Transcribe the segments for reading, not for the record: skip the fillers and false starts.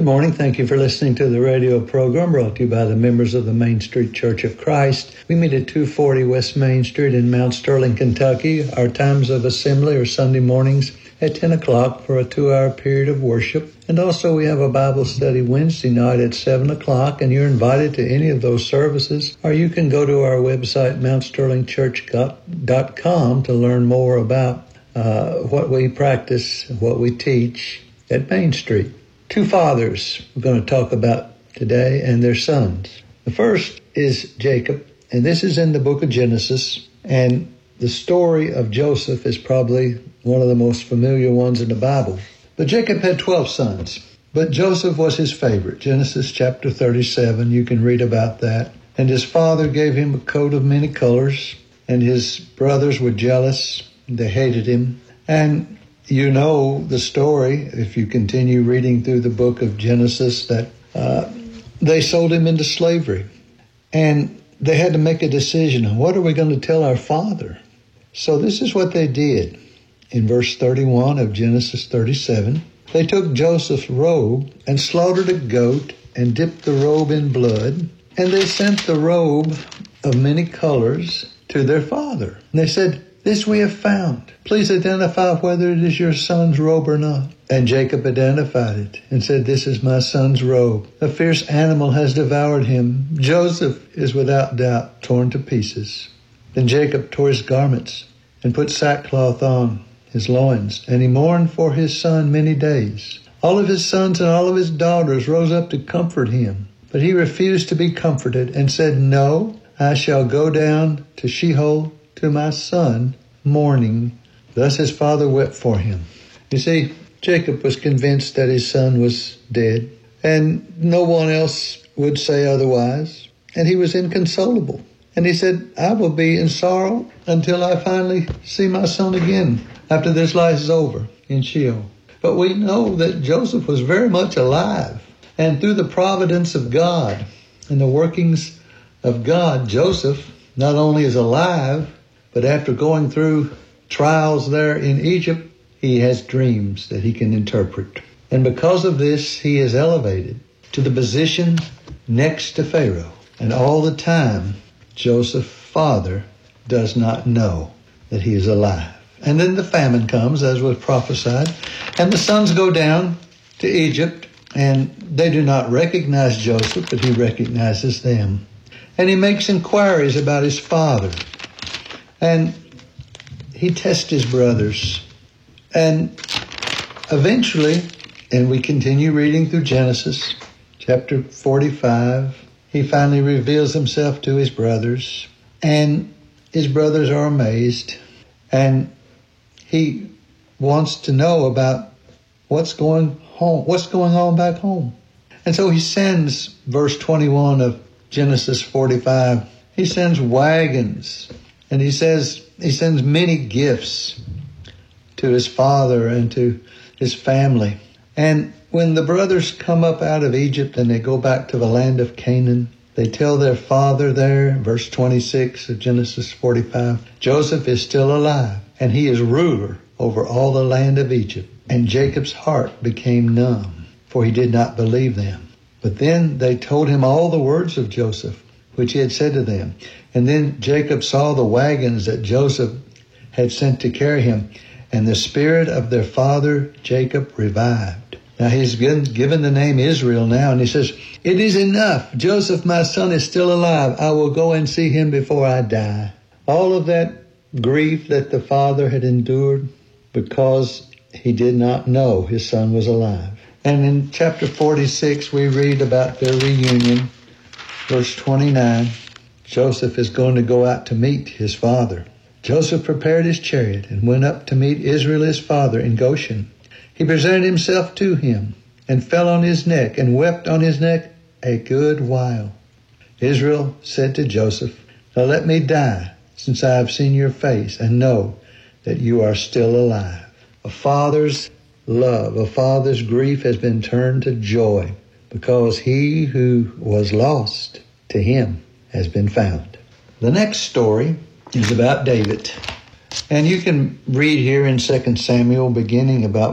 morning. Thank you for listening to the radio program brought to you by the members of the Main Street Church of Christ. We meet at 240 West Main Street in Mount Sterling, Kentucky. Our times of assembly are Sunday mornings at 10 o'clock for a 2-hour period of worship. And also we have a Bible study Wednesday night at 7 o'clock, and you're invited to any of those services. Or you can go to our website, mountsterlingchurch.com, to learn more about what we practice, what we teach at Main Street. Two fathers we're going to talk about today and their sons. The first is Jacob, and this is in the book of Genesis, and the story of Joseph is probably one of the most familiar ones in the Bible. But Jacob had 12 sons, but Joseph was his favorite. Genesis chapter 37, you can read about that. And his father gave him a coat of many colors, and his brothers were jealous. They hated him. And you know the story, if you continue reading through the book of Genesis, that they sold him into slavery. And they had to make a decision. What are we going to tell our father? So this is what they did. In verse 31 of Genesis 37, they took Joseph's robe and slaughtered a goat and dipped the robe in blood. And they sent the robe of many colors to their father. And they said, "This we have found. Please identify whether it is your son's robe or not." And Jacob identified it and said, "This is my son's robe. A fierce animal has devoured him. Joseph is without doubt torn to pieces." Then Jacob tore his garments and put sackcloth on his loins, and he mourned for his son many days. All of his sons and all of his daughters rose up to comfort him, but he refused to be comforted and said, "No, I shall go down to Sheol to my son, mourning." Thus his father wept for him. You see, Jacob was convinced that his son was dead, and no one else would say otherwise, and he was inconsolable. And he said, "I will be in sorrow until I finally see my son again after this life is over in Sheol." But we know that Joseph was very much alive, and through the providence of God and the workings of God, Joseph not only is alive, but after going through trials there in Egypt, he has dreams that he can interpret. And because of this, he is elevated to the position next to Pharaoh. And all the time, Joseph's father does not know that he is alive. And then the famine comes, as was prophesied, and the sons go down to Egypt, and they do not recognize Joseph, but he recognizes them. And he makes inquiries about his father. And he tests his brothers. And eventually, and we continue reading through Genesis, chapter 45, he finally reveals himself to his brothers. And his brothers are amazed. And he wants to know about what's going on back home. And so he sends, verse 21 of Genesis 45, he sends wagons. And he sends many gifts to his father and to his family. And when the brothers come up out of Egypt and they go back to the land of Canaan, they tell their father there, verse 26 of Genesis 45, Joseph is still alive, and he is ruler over all the land of Egypt. And Jacob's heart became numb, for he did not believe them. But then they told him all the words of Joseph, which he had said to them. And then Jacob saw the wagons that Joseph had sent to carry him, and the spirit of their father Jacob revived. Now he's given the name Israel now, and he says, "It is enough. Joseph, my son, is still alive. I will go and see him before I die." All of that grief that the father had endured because he did not know his son was alive. And in chapter 46, we read about their reunion. Verse 29, Joseph is going to go out to meet his father. Joseph prepared his chariot and went up to meet Israel his father in Goshen. He presented himself to him and fell on his neck and wept on his neck a good while. Israel said to Joseph, "Now let me die, since I have seen your face and know that you are still alive." A father's love, a father's grief has been turned to joy, because he who was lost to him has been found. The next story is about David. And you can read here in 2 Samuel, beginning about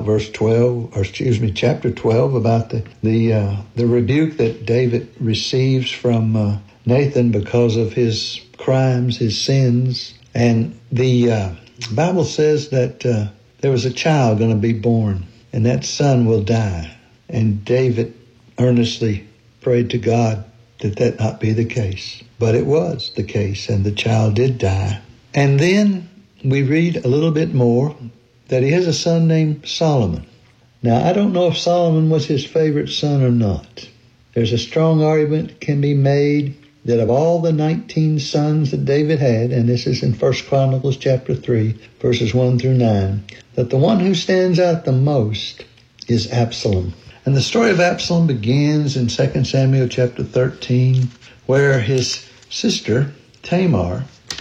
chapter 12, about the rebuke that David receives from Nathan because of his crimes, his sins. And the Bible says that there was a child going to be born, and that son will die. And David earnestly prayed to God that not be the case. But it was the case, and the child did die. And then we read a little bit more that he has a son named Solomon. Now, I don't know if Solomon was his favorite son or not. There's a strong argument can be made that of all the 19 sons that David had, and this is in 1 Chronicles chapter 3, verses 1 through 9, that the one who stands out the most is Absalom. And the story of Absalom begins in 2 Samuel chapter 13, where his sister, Tamar,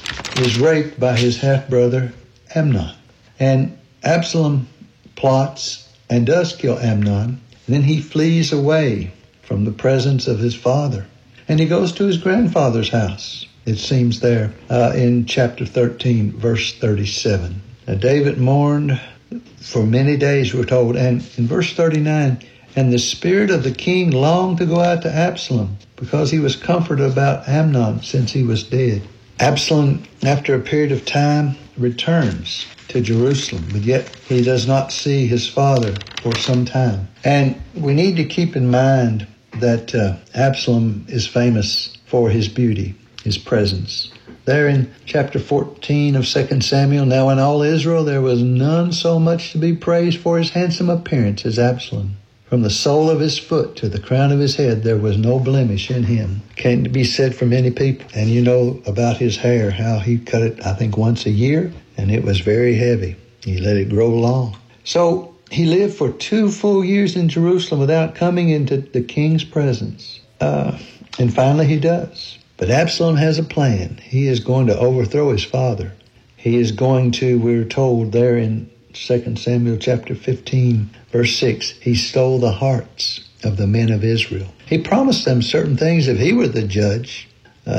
is raped by his half-brother, Amnon. And Absalom plots and does kill Amnon. And then he flees away from the presence of his father. And he goes to his grandfather's house, it seems there, in chapter 13, verse 37. Now, David mourned for many days, we're told. And in verse 39, and the spirit of the king longed to go out to Absalom, because he was comforted about Amnon since he was dead. Absalom, after a period of time, returns to Jerusalem, but yet he does not see his father for some time. And we need to keep in mind that Absalom is famous for his beauty, his presence. There in chapter 14 of 2 Samuel, now in all Israel there was none so much to be praised for his handsome appearance as Absalom. From the sole of his foot to the crown of his head, there was no blemish in him. Can't be said for many people. And you know about his hair, how he cut it, I think, once a year, and it was very heavy. He let it grow long. So he lived for 2 full years in Jerusalem without coming into the king's presence. And finally he does. But Absalom has a plan. He is going to overthrow his father. He is going to, we're told there in 2 Samuel chapter 15, verse 6, he stole the hearts of the men of Israel. He promised them certain things. If he were the judge,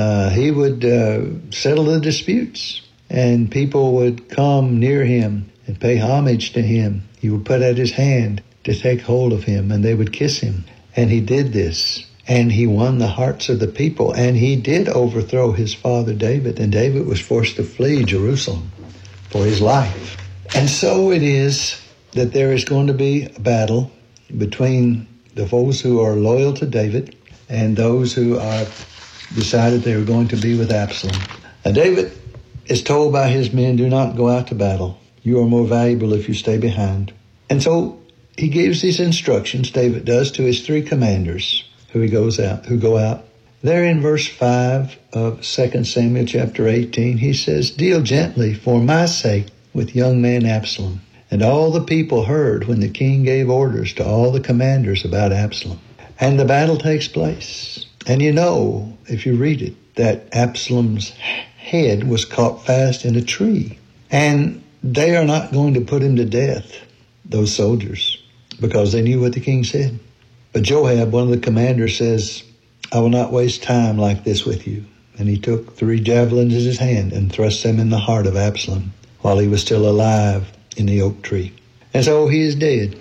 he would settle the disputes, and people would come near him and pay homage to him. He would put out his hand to take hold of him, and they would kiss him. And he did this, and he won the hearts of the people, and he did overthrow his father David, and David was forced to flee Jerusalem for his life. And so it is that there is going to be a battle between those who are loyal to David and those who are decided they were going to be with Absalom. Now David is told by his men, do not go out to battle. You are more valuable if you stay behind. And so he gives these instructions, David does, to his 3 commanders who go out. There in verse 5 of 2 Samuel chapter 18, he says, deal gently for my sake with young man Absalom. And all the people heard when the king gave orders to all the commanders about Absalom. And the battle takes place. And you know, if you read it, that Absalom's head was caught fast in a tree. And they are not going to put him to death, those soldiers, because they knew what the king said. But Joab, one of the commanders, says, I will not waste time like this with you. And he took 3 javelins in his hand and thrust them in the heart of Absalom while he was still alive in the oak tree. And so he is dead.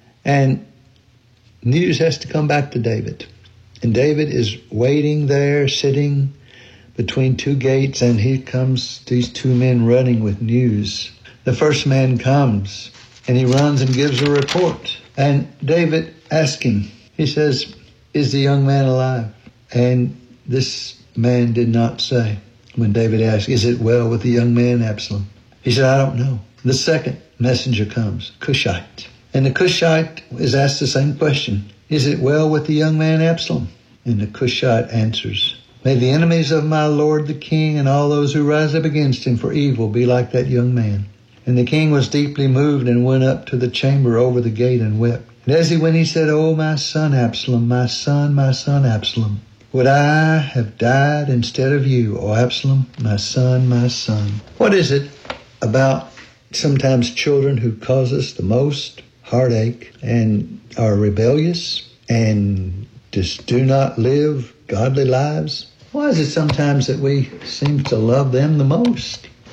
And news has to come back to David. And David is waiting there, sitting between 2 gates, and here comes these 2 men running with news. The first man comes, and he runs and gives a report. And David asks him, he says, is the young man alive? And this man did not say. When David asked, is it well with the young man Absalom? He said, I don't know. The second messenger comes, Cushite. And the Cushite is asked the same question. Is it well with the young man Absalom? And the Cushite answers, may the enemies of my lord the king and all those who rise up against him for evil be like that young man. And the king was deeply moved and went up to the chamber over the gate and wept. And as he went, he said, oh, my son Absalom, my son Absalom, would I have died instead of you, O Absalom, my son, my son. What is it about sometimes children who cause us the most heartache and are rebellious and just do not live godly lives? Why is it sometimes that we seem to love them the most?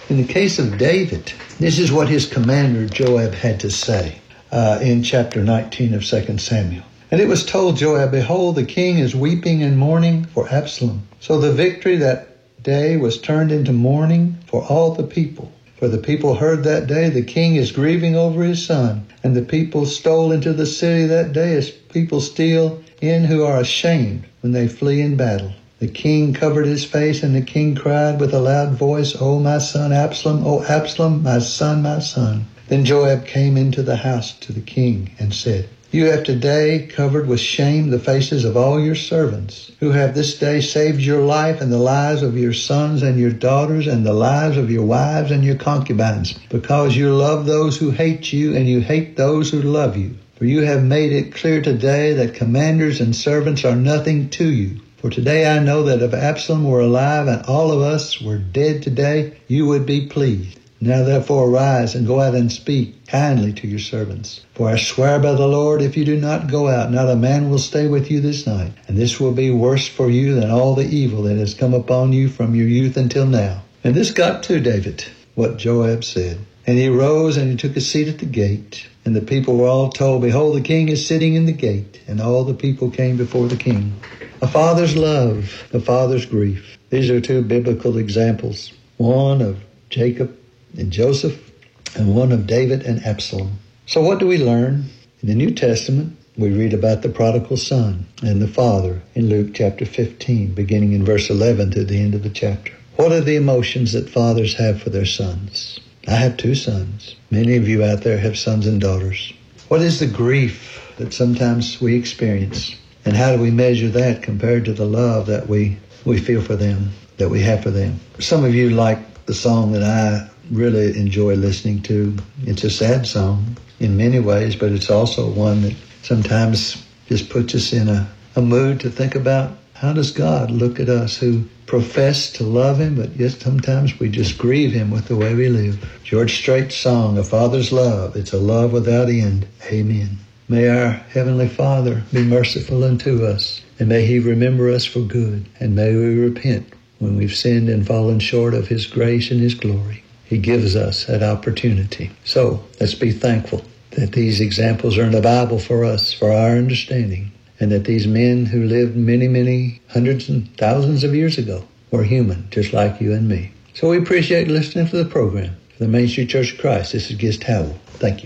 In the case of David, this is what his commander Joab had to say in chapter 19 of 2 Samuel. And it was told Joab, behold, the king is weeping and mourning for Absalom. So the victory that day was turned into mourning for all the people. For the people heard that day, the king is grieving over his son. And the people stole into the city that day as people steal in who are ashamed when they flee in battle. The king covered his face, and the king cried with a loud voice, O my son Absalom, O Absalom, my son, my son. Then Joab came into the house to the king and said, you have today covered with shame the faces of all your servants, who have this day saved your life and the lives of your sons and your daughters and the lives of your wives and your concubines, because you love those who hate you and you hate those who love you. For you have made it clear today that commanders and servants are nothing to you. For today I know that if Absalom were alive and all of us were dead today, you would be pleased. Now therefore arise and go out and speak kindly to your servants. For I swear by the Lord, if you do not go out, not a man will stay with you this night. And this will be worse for you than all the evil that has come upon you from your youth until now. And this got to David, what Joab said. And he rose and he took a seat at the gate. And the people were all told, behold, the king is sitting in the gate. And all the people came before the king. A father's love, a father's grief. These are two biblical examples. One of Jacob and Joseph, and one of David and Absalom. So what do we learn? In the New Testament, we read about the prodigal son and the father in Luke chapter 15, beginning in verse 11 to the end of the chapter. What are the emotions that fathers have for their sons? I have 2 sons. Many of you out there have sons and daughters. What is the grief that sometimes we experience? And how do we measure that compared to the love that we feel for them, that we have for them? Some of you like the song that I really enjoy listening to. It's a sad song in many ways, but it's also one that sometimes just puts us in a mood to think about, how does God look at us who profess to love him, but yet sometimes we just grieve him with the way we live. George Strait's song, A Father's Love, it's a love without end. Amen. May our Heavenly Father be merciful unto us, and may he remember us for good, and may we repent when we've sinned and fallen short of his grace and his glory. He gives us that opportunity. So let's be thankful that these examples are in the Bible for us, for our understanding, and that these men who lived many, many hundreds and thousands of years ago were human, just like you and me. So we appreciate listening to the program. For the Main Street Church of Christ, this is Gist Howell. Thank you.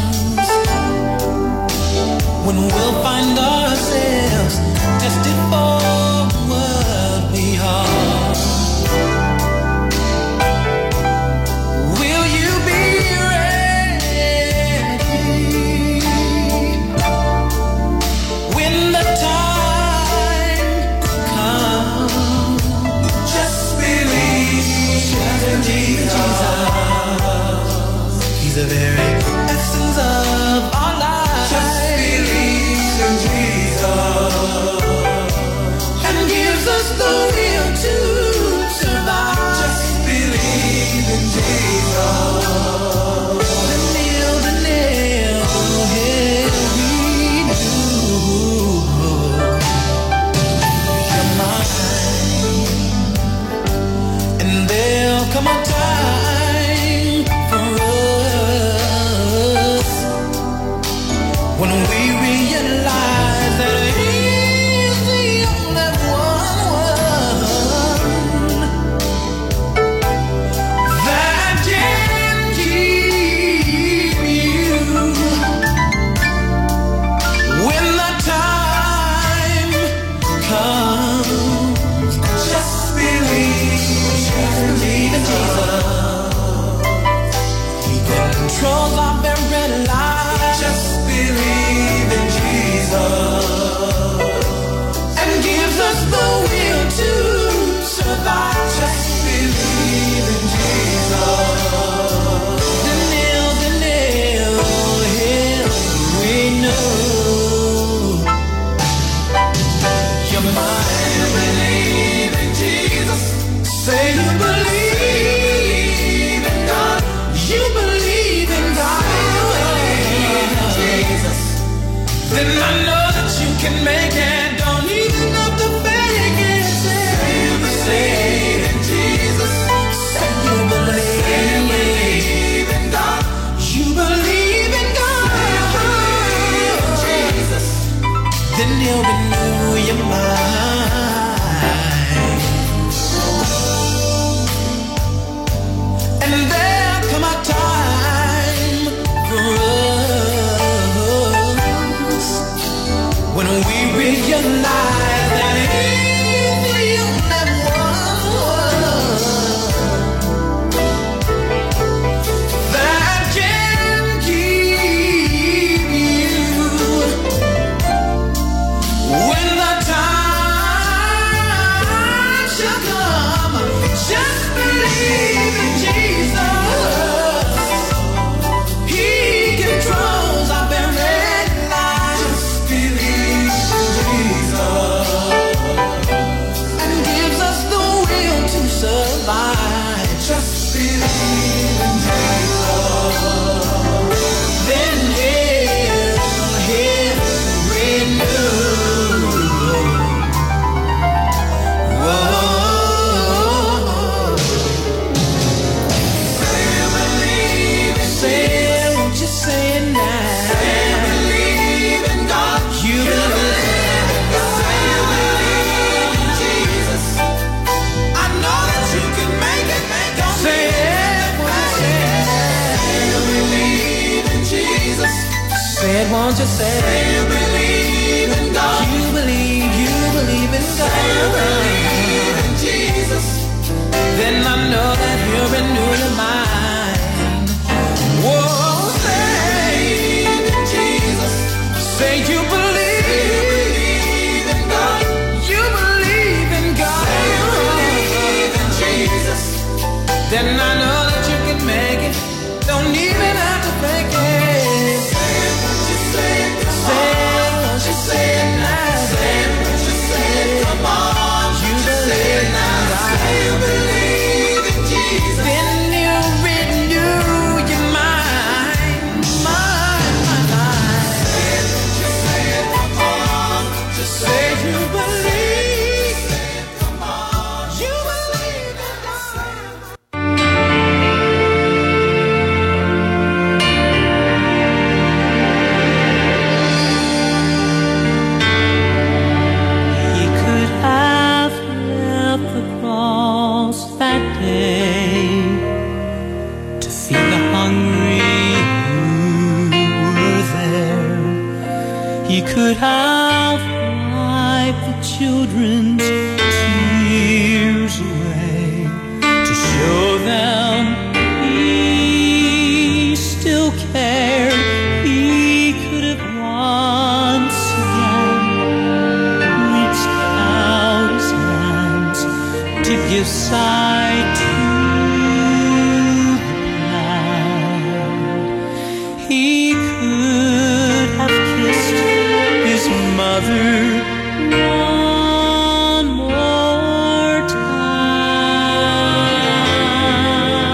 When we'll find ourselves tested for come a time for us when we realize that He's the only one that can keep you when the time comes. Just believe in Jesus. He controls our very life. Just believe in Jesus and gives us the will to survive. Just believe in Jesus. The nail, we know. Your mind, believe in Jesus. Say you believe in God. You believe in God. You believe in Jesus. Then I know that you can make it. Don't even have to fake it. Say you believe in Jesus. Say you believe in God. You believe in God. You believe in Jesus. Then you'll renew your mind. And there come a time for us when we realize that He's the only one that can keep you when the time shall come. Just believe in Jesus. He controls our very lives. Just believe in Jesus and gives us the will to survive. Just believe in Jesus. Then He'll renew. Whoa. Say, won't you say it now? Say you believe in God. You believe in God. Say you believe in Jesus. I know that you can make it. Don't say it, won't you say you believe in Jesus. Say it, won't you say you believe in God. You believe in God. Say you believe in Jesus. Then I know that He'll renew your mind. Whoa, say in Jesus. Say you believe in God. You believe in God. Say you believe in Jesus. Then I know that you can make it. Don't even have to fake it. Say it, won't you say it? Say it, won't you say it now? Say it, won't you say it? Come on, you say it now. Say you believe in Jesus. Then you renew your mind. Say it, won't you say it? Come on, just say you believe. Say it, come on, you believe in God. He could have left the cross that day to feed the hungry who were there. He could have wiped the children's tears away to show them He still cared. He could have once again reached out His hands to give sight to the blind. He could have kissed His mother one more time.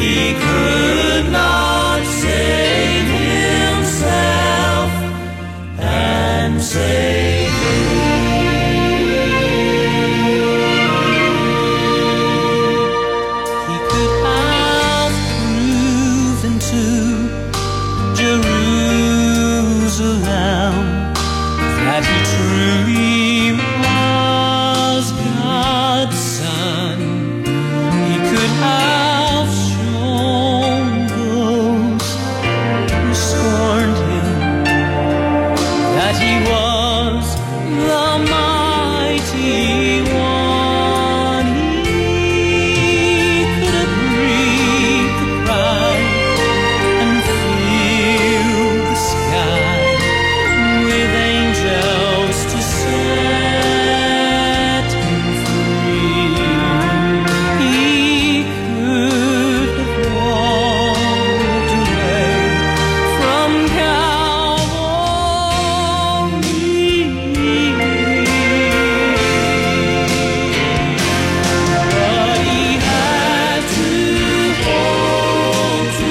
He could not save himself and save me. He could have proven to Jerusalem that he truly was God's son. He could have shown those who scorned him that he was the mighty one. He could have breathed the pride and filled the sky with angels to set him free. He could have walked away from Calvary, but he had to hold to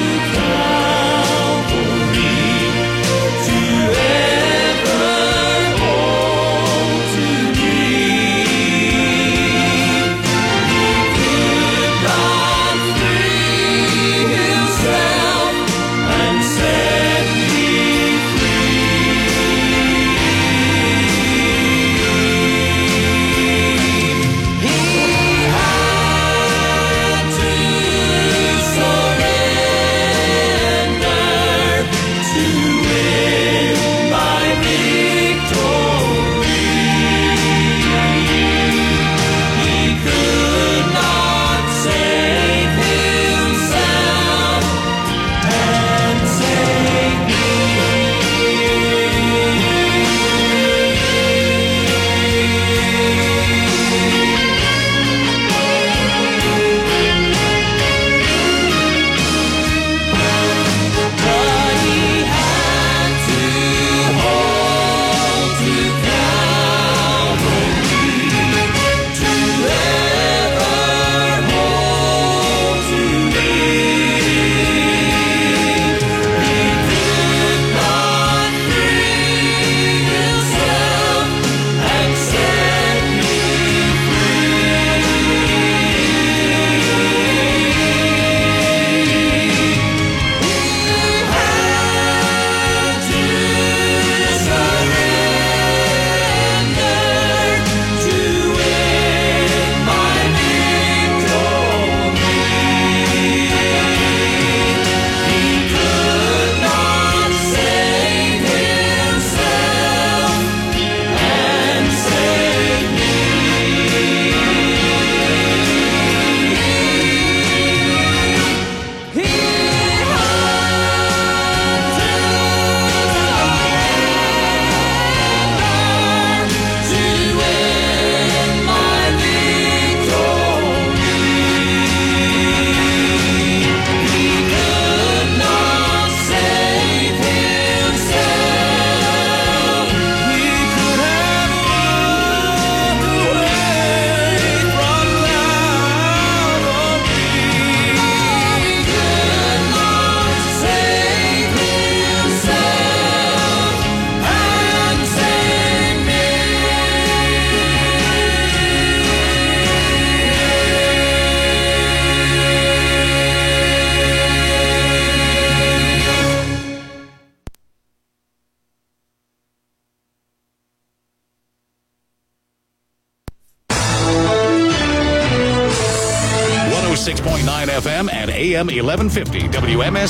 Calvary to ever hold to me. He could not free himself and set me free. He had to surrender to win my victory. He could not save himself and save me. But he had to hold to Calvary to ever hold to me. He could not free himself and set me FM and AM 1150 WMS